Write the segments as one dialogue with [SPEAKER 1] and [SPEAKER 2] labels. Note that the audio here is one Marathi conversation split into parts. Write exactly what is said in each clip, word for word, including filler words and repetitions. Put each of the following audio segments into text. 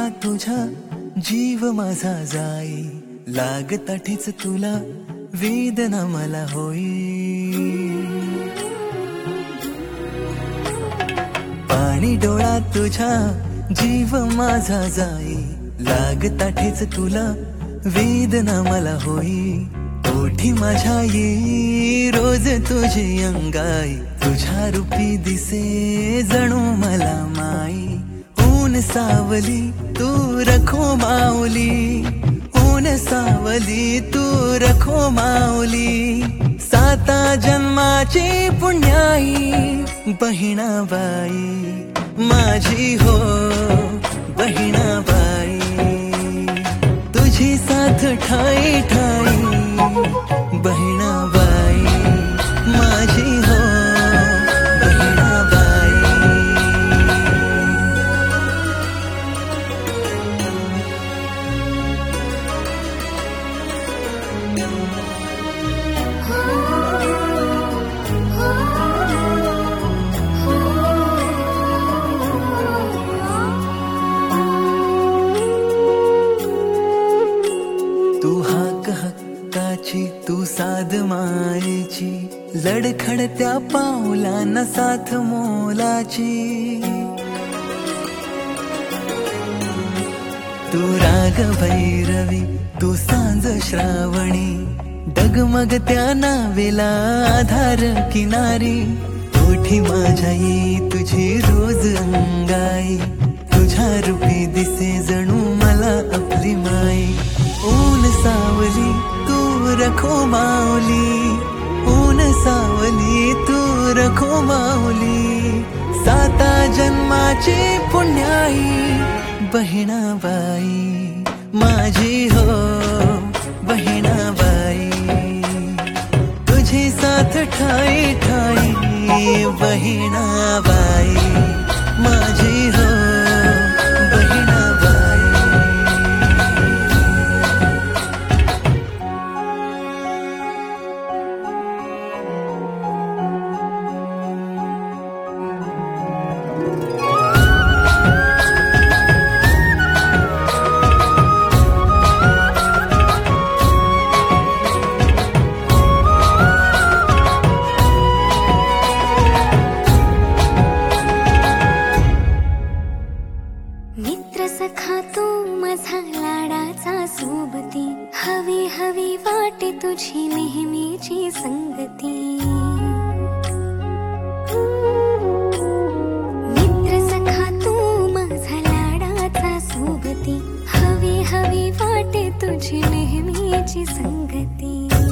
[SPEAKER 1] तुझा जीव माझा जाई, लागता ठेच तुला वेदना मला होई. पाणी डोळ्यात तुझ्या जीव माझा जाई, लागता ठेच तुला वेदना मला होई. ओठी माझ्या ये रोज तुझी अंगाई, तुझ्या रूपी दिसे जणू मला माई. ऊन सावली तू रखो माऊली, ऊन सावली तू रखो माऊली. साता जन्माची पुण्याई बहिणाबाई, माझी हो बहिणाबाई. तुझी साथ ठाई ठाई बहिणाबाई, माझी हो बहिणाबाई. तू हाक हक्काची, तू साध मायेची, लडखडत्या पावलांना साथ मोलाची. तू राग भैरवी, तू सांज श्रावणी, डगमगत्या नावेला आधार किनारी. ओठी माझ्या ये तुझी रोज अंगाई, तुझ्या रूपी दिसे जणू मला आपली माई. ऊन सावली तू रखो माऊली, ऊन सावली तू रखो माऊली. साता जन्माची पुण्याई बहिणाबाई, माझी हो बहिणाबाई. तुझी साथ ठाई ठाई बहिणाबाई, माझी हो बहिणाबाई.
[SPEAKER 2] मित्र सखा तू माझा लाडाचा सोबती, हवी हवी वाटे तुझी नेहमीची संगती. मित्र सखा तू माझा लाडाचा सोबती, हवी हवी वाटे तुझी नेहमीची संगती.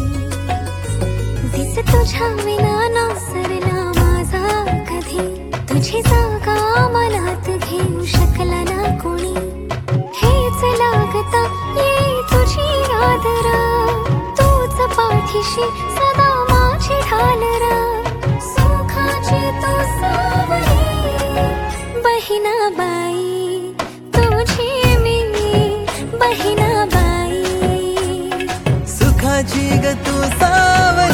[SPEAKER 2] दिस तुझ्या विना ना सरला माझा कधी, तुझी जागा मनात घेऊ शकला ना कोणी. हेच लागता ये तुझी आदरा, तूच पाठीशी सदा माझी ढालरा. सुखाची तू सावली बहिणाबाई, तुझी मी बहिणाबाई.
[SPEAKER 1] सुखाची ग तू सावली